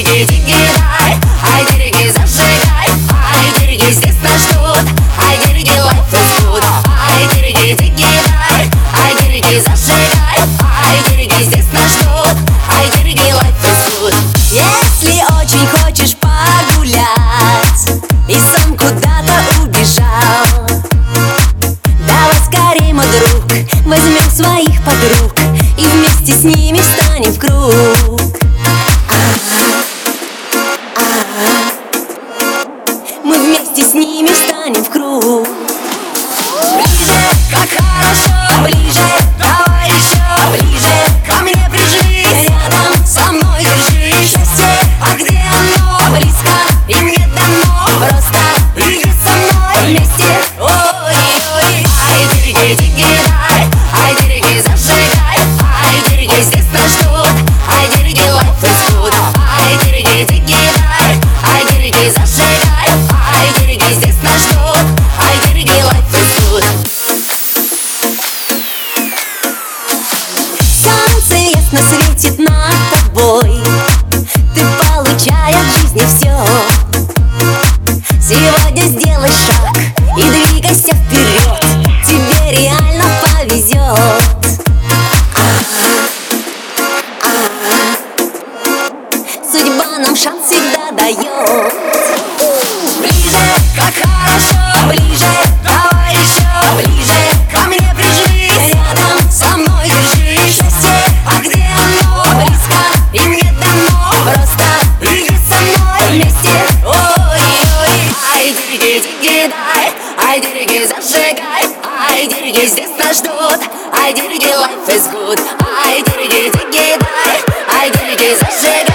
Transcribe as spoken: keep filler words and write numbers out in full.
дерги, дерги, дай, ай, дерги, зажигай, ай, дерги, здесь нас ждут, ай, дерги, life is good, ай, дерги, дерги, дай, ай, дерги, зажигай, ай, дерги, здесь нас ждут, ай, дерги, life is good. Если очень хочешь погулять и сам куда-то убежал, давай скорей, мой друг, возьмем своих подруг и вместе с ними встанем в круг. Мы вместе с ними встанем в круг. Ближе, как хорошо, ближе, давай еще ближе, ко мне прижмись, рядом со мной держись. Счастье, а где оно? Близко, и мне дано, просто иди со мной вместе. Ой-ой-ой, ай, дерги, дерги, дай, ай, дерги, зажигай, ай, дерги, здесь нас ждут, ай, дерги, life is good, ай, дерги, дерги, дай, ай, дерги, зажигай, ай, дерги, здесь нас ждут, ай, дерги, life is good. Солнце ясно светит над тобой, ты получаешь в жизни все. Сегодня сделай шаг и двигайся вперед, тебе реально повезет. Судьба нам шанс всегда дает. Ближе, как хорошо, ближе, давай еще ближе, ко мне прижмись, рядом со мной держись. Счастье, а где оно? Близко, и мне дано, просто иди со мной вместе. Ой-ой-ой, ай, дерги, дерги, дай, ай, дерги, зажигай, ай, дерги, здесь нас ждут, ай, дерги, life is good, ай, дерги, дерги, дай, ай, дерги, зажигай.